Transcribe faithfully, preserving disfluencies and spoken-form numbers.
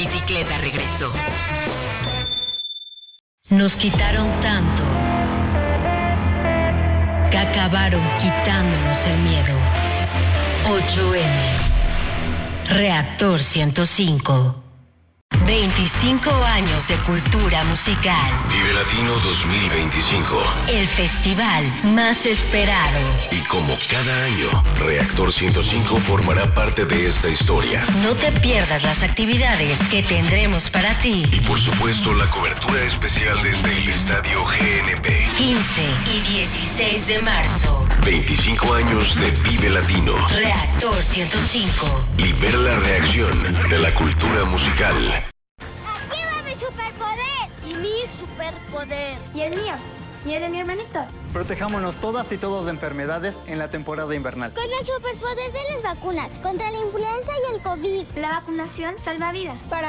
bicicleta regresó. Nos quitaron tanto que acabaron quitándonos el miedo. ocho eme. Reactor ciento cinco. veinticinco años de cultura musical. Vive Latino dos mil veinticinco. El festival más esperado. Y como cada año, Reactor ciento cinco formará parte de esta historia. No te pierdas las actividades que tendremos para ti. Y por supuesto, la cobertura especial desde el Estadio G N P. quince y dieciséis de marzo. veinticinco años de Vive Latino. Reactor ciento cinco. Libera la reacción de la cultura musical. ¡Aquí va mi superpoder! Y mi superpoder. Y el mío. Y el de mi hermanito. Protejámonos todas y todos de enfermedades en la temporada invernal. Con el superpoder de las vacunas contra la influenza y el COVID. La vacunación salva vidas. Para